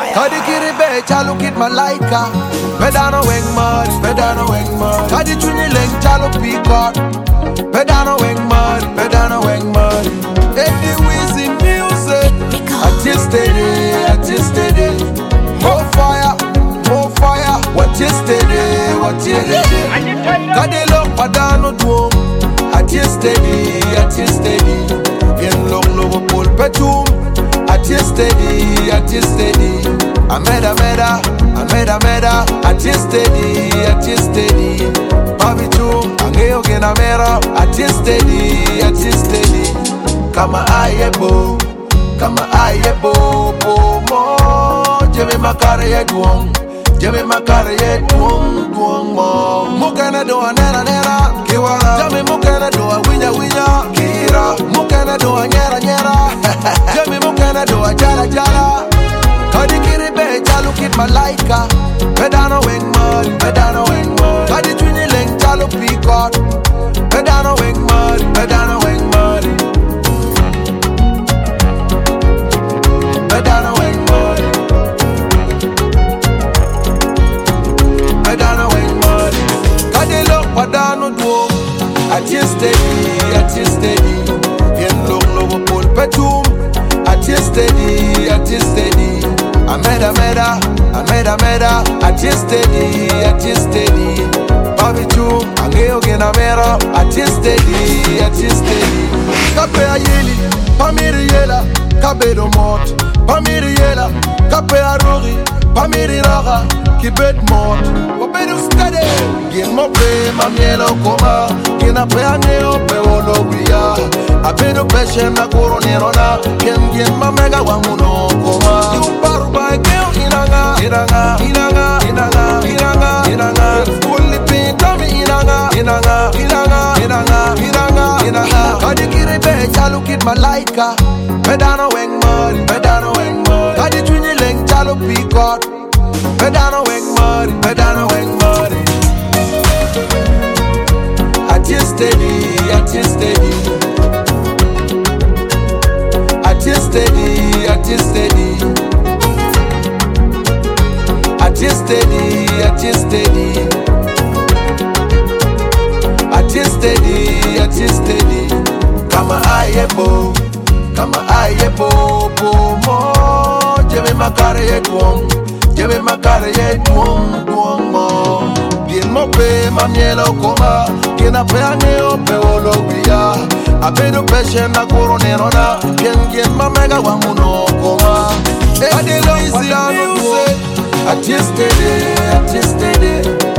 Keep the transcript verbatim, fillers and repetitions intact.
Kadi kiri be chalo kit malaika. Pedano weng mud, pedano weng mud. Kadi chuni leng chalo peacock. Pedano weng mud, pedano weng mud. Eddie Weezy music. I just steady, I just steady. More fire, more fire. What you steady, what you steady. Kadi look padano dwom. I just steady, I just steady. In long low pull petum. I just steady, I just steady. I made a meda, I made a meda. I just steady, I just steady. Bobby too, I'm again a mera. I just steady, I just steady. Kama ayebo, kama ayebo, bo mo. Jeme makare ye duong, jeme makare ye duong, duong mo. Mukana do a nera nera, kiwara. Jame mukana do a winya winya, kira. Mukana do a nyera nyera. Jame mukana do a jala jala. Kadi kiri be chalo kit malaika. Pedano weng mud, pedano weng mud. Kadi chuni leng chalo peacock. Pedano weng mud, pedano weng mud. Pedano weng mud. Pedano weng mud. Kadi look padano duo. I just steady, I just steady. In look low pull petum. I just steady, I just steady. I made a meda, I made a meda. I just steady, I just steady. Bobby too, I'm again a mera. I just steady, I just steady. Kape a yeli, pamiri yela. Kabe do mort, pamiri yela. Kape a rori, pamiri raga. Kibet mort, obe do steady. Gin mo pe, ma mielo koma. Gin a pe a neo pe wolo guya. A pe do peshe na koronerona. Gin gin ma mega wanguno koma. You baru by girl inanga, inanga, inanga, inanga, inanga, inanga. Fully paint on me inanga, inanga, inanga, inanga, inanga, inanga. Kadi kiri be chalo kit malaika. Pedano weng mud, pedano weng mud. Kadi chuni leng chalo peacock. Pedano weng mud, pedano weng mud. I just steady, I just steady. I just steady, I just steady. I just steady, I just steady. I just steady, I just steady. Kama ayebo, kama ayebo, bo mo. Jeme makare ye duong, jeme makare ye duong, duong mo. Gin mo pe ma mielo koma, gin a pe aneo pe olo guya. A pe do peshe na koronerona, gin gin ma mega wamuno koma. I just steady, I just steady.